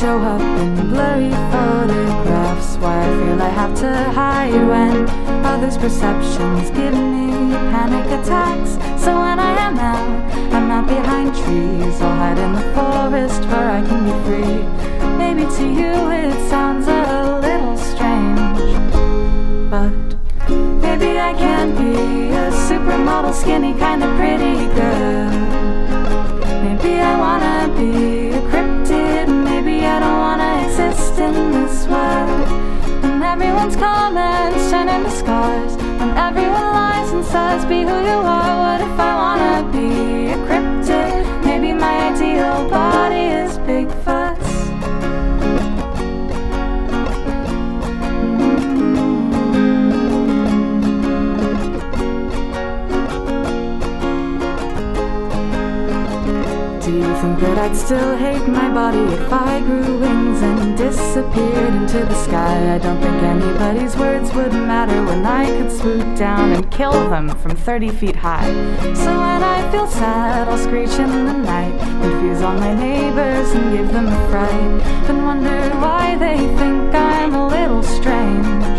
show up in blurry photographs. Why I feel I have to hide when others' perceptions give me panic attacks. So when I am out, I'm not behind trees. I'll hide in the forest where I can be free. Maybe to you it sounds a little strange, but maybe I can't be a supermodel, skinny, kind of pretty girl. Maybe I wanna be a cryptid. Maybe I don't wanna exist in this world. And everyone's comments turn into scars, and everyone lies and says, be who you are. What if I wanna be a cryptid? Maybe my ideal body is Bigfoot's. Do you think that I'd still hate my body if I grew wings and disappeared into the sky? I don't think anybody's words would matter when I could swoop down and kill them from 30 feet high. So when I feel sad, I'll screech in the night, confuse all my neighbors and give them a fright, then wonder why they think I'm a little strange.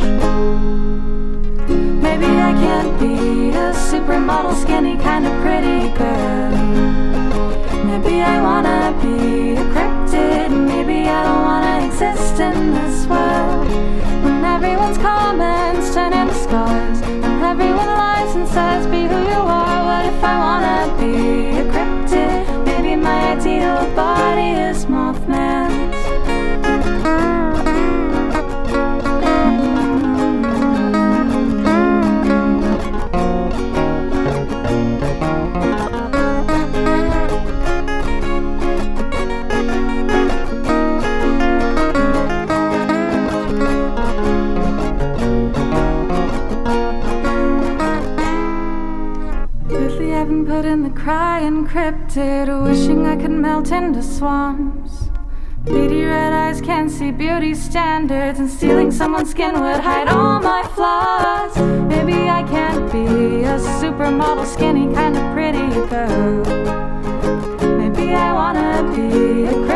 Maybe I can't be a supermodel, skinny, kind of pretty girl. Maybe I wanna be a cryptid. Maybe I don't wanna exist in this world. When everyone's comments turn into scars, and everyone lies and says, be who you are. What if I wanna be a cryptid? Maybe my ideal body is Mothman's. Put in the crying cryptid, wishing I could melt into swamps. Beady red eyes can't see beauty standards, and stealing someone's skin would hide all my flaws. Maybe I can't be a supermodel, skinny, kind of pretty girl. Maybe I wanna be a